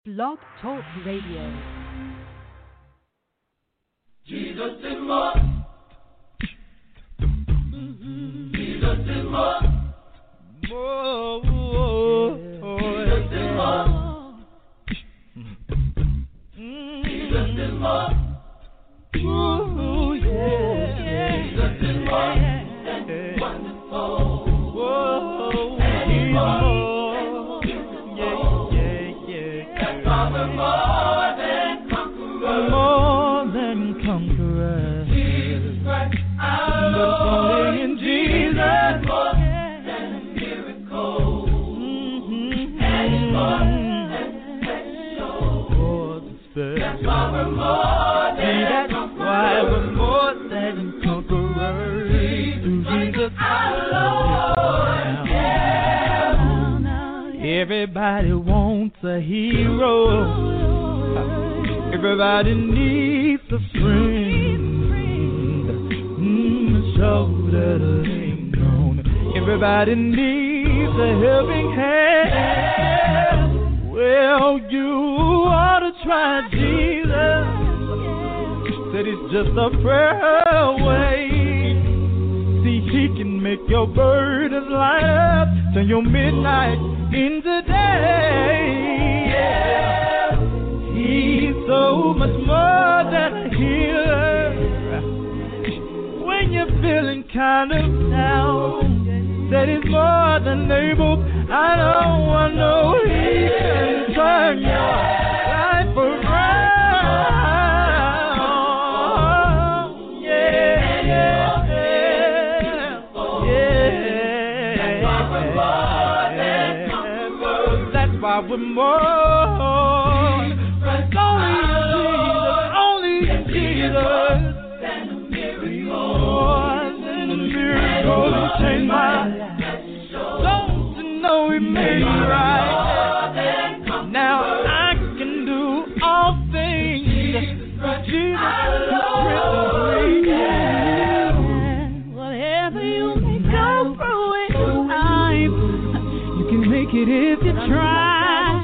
Blog Talk Radio. Jesus is more. Jesus is more. More. Jesus is more. Jesus is more. Ooh, yeah. Jesus is more than wonderful. Whoa, And he's more. Yeah. That's why we're more than conquerors. More than conquerors. Jesus Christ, our But it's only Lord. in Jesus. More than a miracle. And he's more than special. That's why we're more than That's why we're more than conquerors. Through Jesus our Lord. Yeah. Everybody wants a hero. Everybody needs a friend. A shoulder to lean on. Everybody needs a helping hand. Well, you ought to try Jesus. Said it's just a prayer away. See, he can make your burdens light up. Turn your midnight into day. Yeah. He's so much more than a healer. When you're feeling kind of down, said he's more than able. I know he can turn your life around. That's why we're more. Only in Jesus. More than a miracle. He changed my life. Don't you know he made me right? Now I can do all things. Jesus is free. Whatever you may go through in life, you can make it if you try.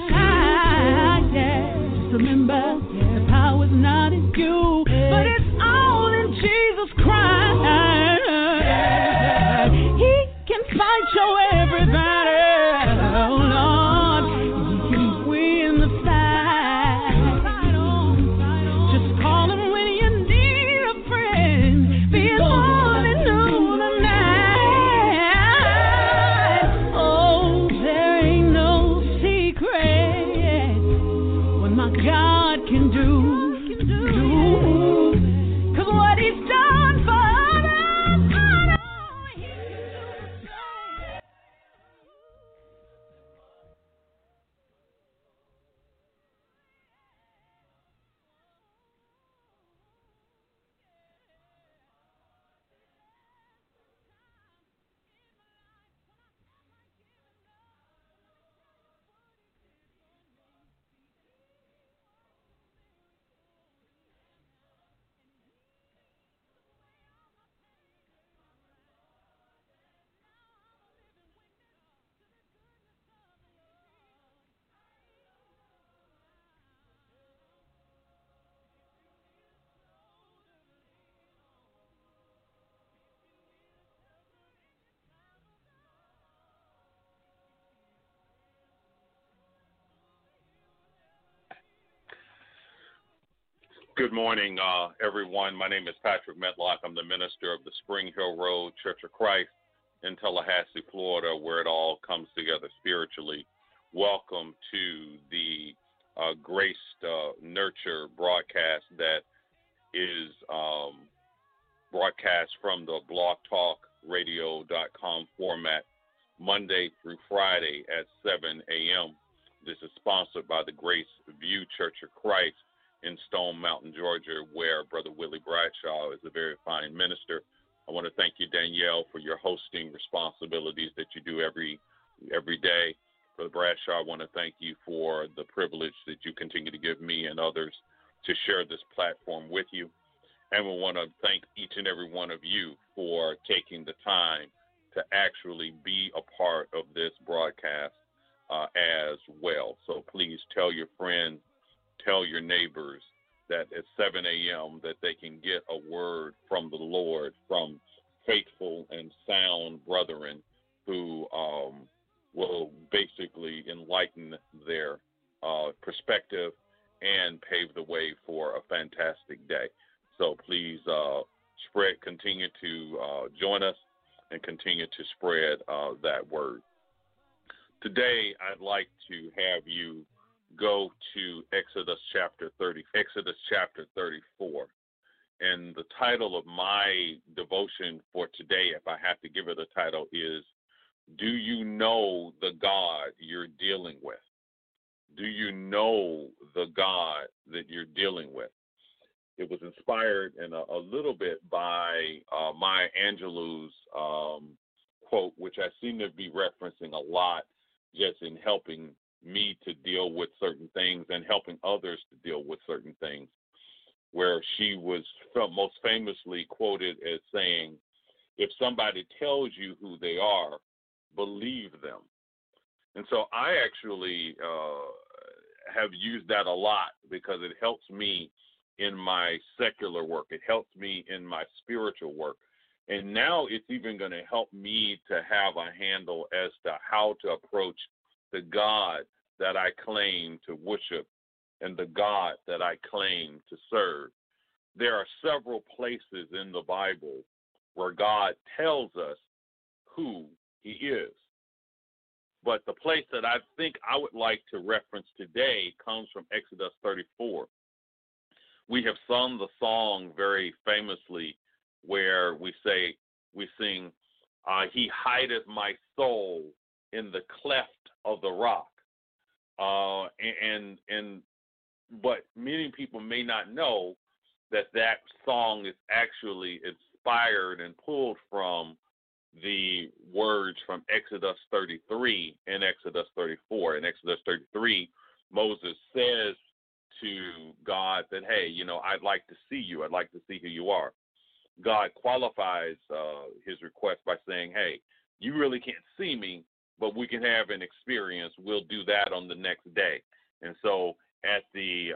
Just remember, the power's not in you, but it's all in Jesus Christ. He can fight your every battle, oh Lord. He can win the fight. Just call him when you need a friend. Be it morning, noon, or night. Oh, there ain't no secret what my God can do. 'Cause what he's done for others, I know he'll do. Good morning, everyone. My name is Patrick Metlock. I'm the minister of the Spring Hill Road Church of Christ in Tallahassee, Florida, where it all comes together spiritually. Welcome to the Grace Nurture broadcast that is broadcast from the blogtalkradio.com format Monday through Friday at 7 a.m. This is sponsored by the Grace View Church of Christ in Stone Mountain, Georgia, where Brother Willie Bradshaw is a very fine minister. I want to thank you, Danielle, for your hosting responsibilities that you do every day. Brother Bradshaw, I want to thank you for the privilege that you continue to give me and others to share this platform with you. And we want to thank each and every one of you for taking the time to actually be a part of this broadcast. as well. So please tell your friends, tell your neighbors that at 7 a.m. that they can get a word from the Lord from faithful and sound brethren who will basically enlighten their perspective and pave the way for a fantastic day. So please continue to join us and continue to spread that word. Today, I'd like to have you go to Exodus chapter 34. And the title of my devotion for today, if I have to give it a title, is Do You Know the God You're Dealing With? Do you know the God that you're dealing with? It was inspired in a little bit by Maya Angelou's quote, which I seem to be referencing a lot just in helping me to deal with certain things and helping others to deal with certain things, where she was most famously quoted as saying, if somebody tells you who they are, believe them. And so I actually have used that a lot because it helps me in my secular work. It helps me in my spiritual work. And now it's even going to help me to have a handle as to how to approach the God that I claim to worship and the God that I claim to serve. There are several places in the Bible where God tells us who he is. But the place that I think I would like to reference today comes from Exodus 34. We have sung the song very famously where we sing, he hideth my soul in the cleft of the rock. But many people may not know that song is actually inspired and pulled from the words from Exodus 33 and Exodus 34. In Exodus 33, Moses says to God that, hey, I'd like to see you. I'd like to see who you are. God qualifies his request by saying, hey, you really can't see me, but we can have an experience. We'll do that on the next day. And so at the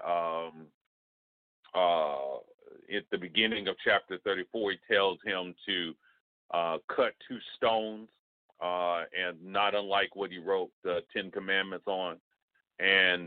beginning of chapter 34, he tells him to cut 2 stones, and not unlike what he wrote the 10 Commandments on, and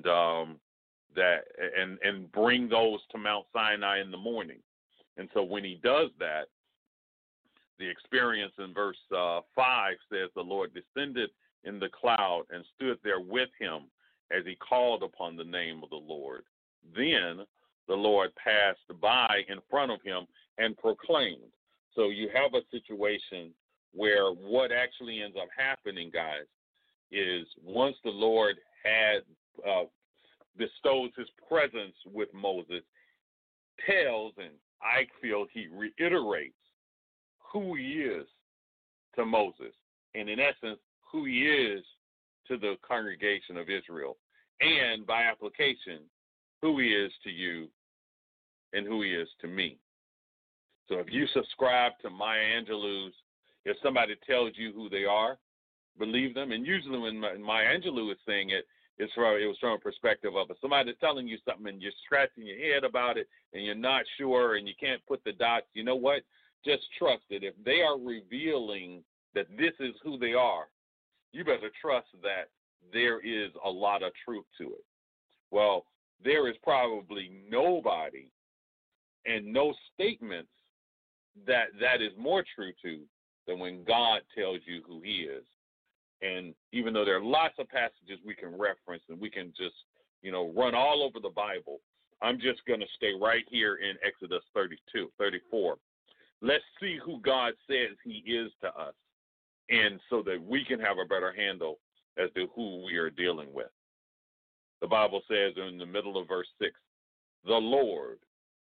bring those to Mount Sinai in the morning. And so when he does that, the experience in verse 5 says the Lord descended in the cloud and stood there with him as he called upon the name of the Lord. Then the Lord passed by in front of him and proclaimed. So you have a situation where what actually ends up happening, guys, is once the Lord had bestows his presence with Moses, tells, and I feel he reiterates who he is to Moses, and in essence, who he is to the congregation of Israel, and by application, who he is to you and who he is to me. So if you subscribe to Maya Angelou's, if somebody tells you who they are, believe them. And usually when Maya Angelou is saying it, it was from a perspective of somebody telling you something and you're scratching your head about it and you're not sure and you can't put the dots. You know what? Just trust it. If they are revealing that this is who they are, you better trust that there is a lot of truth to it. Well, there is probably nobody and no statements that is more true to than when God tells you who he is. And even though there are lots of passages we can reference and we can just, run all over the Bible, I'm just going to stay right here in Exodus 34. Let's see who God says he is to us, and so that we can have a better handle as to who we are dealing with. The Bible says in the middle of verse 6, the Lord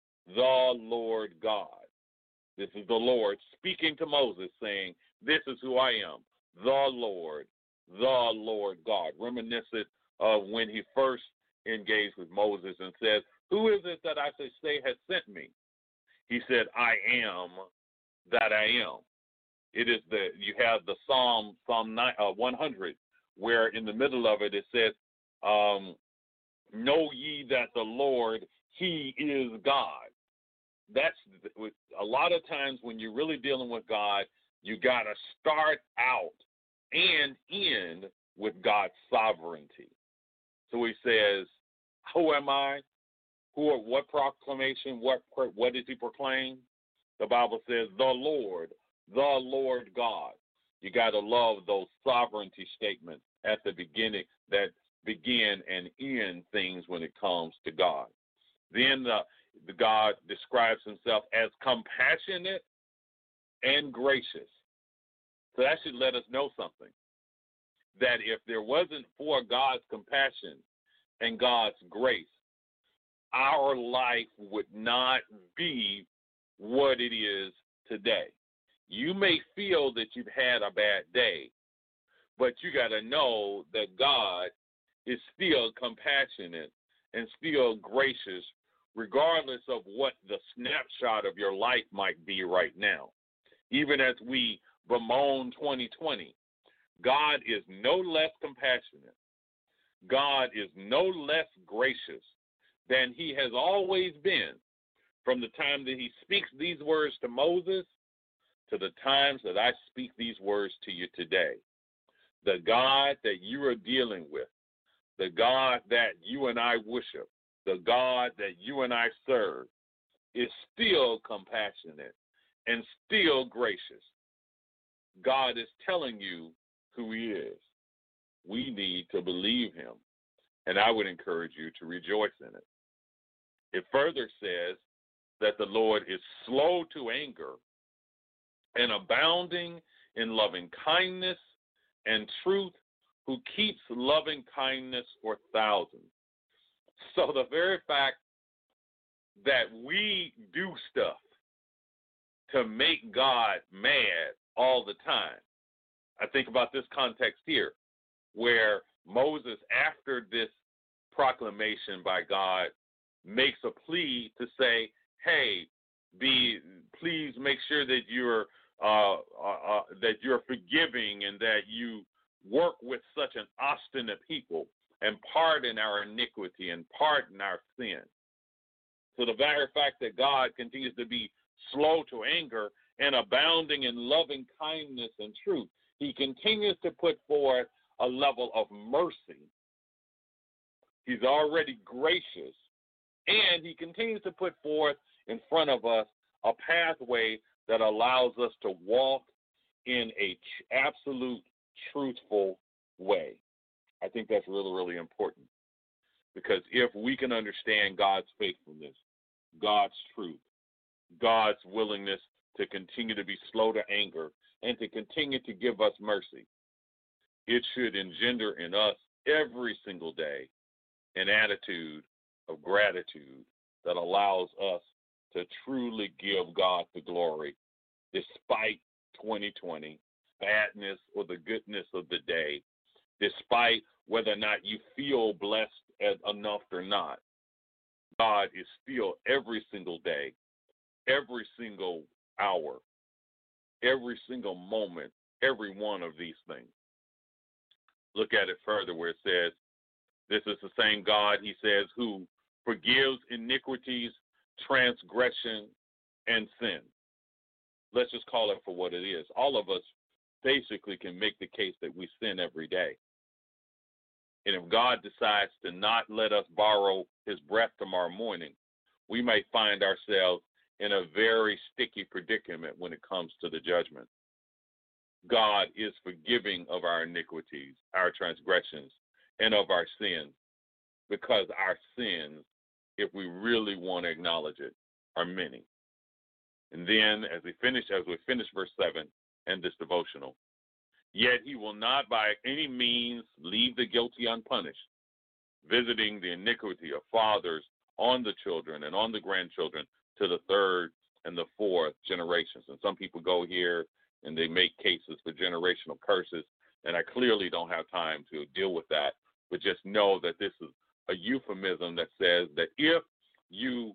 God. This is the Lord speaking to Moses saying, this is who I am, the Lord God. Reminiscent of when he first engaged with Moses and says, who is it that I should say has sent me? He said, I am that I am. It is you have the Psalm 100 where in the middle of it says, know ye that the Lord, he is God. That's a lot of times when you're really dealing with God, you got to start out and end with God's sovereignty. So he says, who am I? What proclamation, what does he proclaim? The Bible says, the Lord God. You got to love those sovereignty statements at the beginning that begin and end things when it comes to God. Then the God describes himself as compassionate and gracious. So that should let us know something. That if there wasn't for God's compassion and God's grace, our life would not be what it is today. You may feel that you've had a bad day, but you got to know that God is still compassionate and still gracious, regardless of what the snapshot of your life might be right now. Even as we bemoan 2020, God is no less compassionate. God is no less gracious than he has always been from the time that he speaks these words to Moses to the times that I speak these words to you today. The God that you are dealing with, the God that you and I worship, the God that you and I serve is still compassionate and still gracious. God is telling you who he is. We need to believe him, and I would encourage you to rejoice in it. It further says that the Lord is slow to anger and abounding in loving kindness and truth, who keeps loving kindness for thousands. So the very fact that we do stuff to make God mad all the time. I think about this context here, where Moses, after this proclamation by God, makes a plea to say, hey, please make sure that you're forgiving and that you work with such an obstinate people and pardon our iniquity and pardon our sin. So the very fact that God continues to be slow to anger and abounding in loving kindness and truth, he continues to put forth a level of mercy. He's already gracious, and he continues to put forth in front of us a pathway that allows us to walk in a absolute truthful way. I think that's really, really important, because if we can understand God's faithfulness, God's truth, God's willingness to continue to be slow to anger and to continue to give us mercy, it should engender in us every single day an attitude of gratitude that allows us to truly give God the glory despite 2020, badness or the goodness of the day, despite whether or not you feel blessed enough or not. God is still every single day, every single hour, every single moment, every one of these things. Look at it further where it says, this is the same God, he says, who forgives iniquities, transgression, and sin. Let's just call it for what it is. All of us basically can make the case that we sin every day. And if God decides to not let us borrow his breath tomorrow morning, we may find ourselves in a very sticky predicament when it comes to the judgment. God is forgiving of our iniquities, our transgressions, and of our sins, because our sins, if we really want to acknowledge it, are many. And then as we finish verse 7 and this devotional, yet he will not by any means leave the guilty unpunished, visiting the iniquity of fathers on the children and on the grandchildren to the third and the fourth generations. And some people go here and they make cases for generational curses, and I clearly don't have time to deal with that, but just know that this is a euphemism that says that if you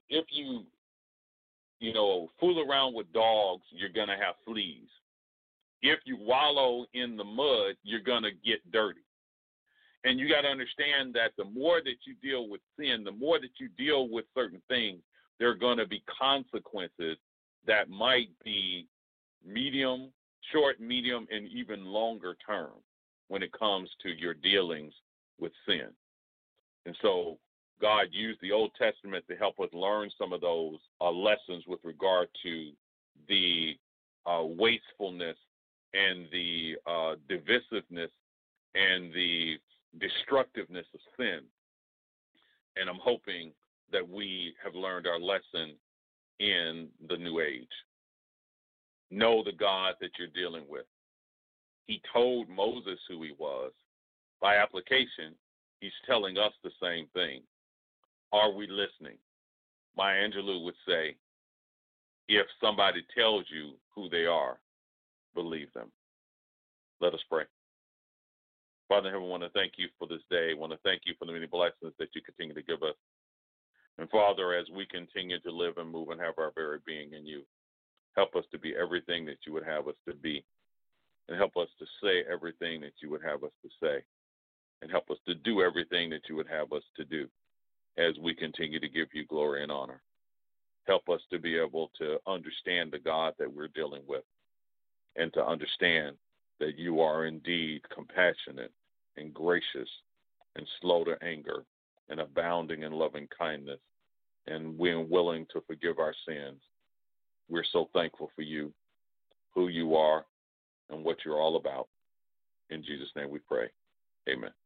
fool around with dogs, you're going to have fleas. If you wallow in the mud, you're going to get dirty. And you got to understand that the more that you deal with sin, the more that you deal with certain things, there are going to be consequences that might be medium, short, medium, and even longer term when it comes to your dealings with sin. And so God used the Old Testament to help us learn some of those lessons with regard to the wastefulness and the divisiveness and the destructiveness of sin. And I'm hoping that we have learned our lesson in the new age. Know the God that you're dealing with. He told Moses who he was. By application, he's telling us the same thing. Are we listening? Maya Angelou would say, if somebody tells you who they are, believe them. Let us pray. Father in heaven, I want to thank you for this day. I want to thank you for the many blessings that you continue to give us. And Father, as we continue to live and move and have our very being in you, help us to be everything that you would have us to be. And help us to say everything that you would have us to say. And help us to do everything that you would have us to do as we continue to give you glory and honor. Help us to be able to understand the God that we're dealing with and to understand that you are indeed compassionate and gracious and slow to anger and abounding in loving kindness and we're willing to forgive our sins. We're so thankful for you, who you are, and what you're all about. In Jesus' name we pray. Amen.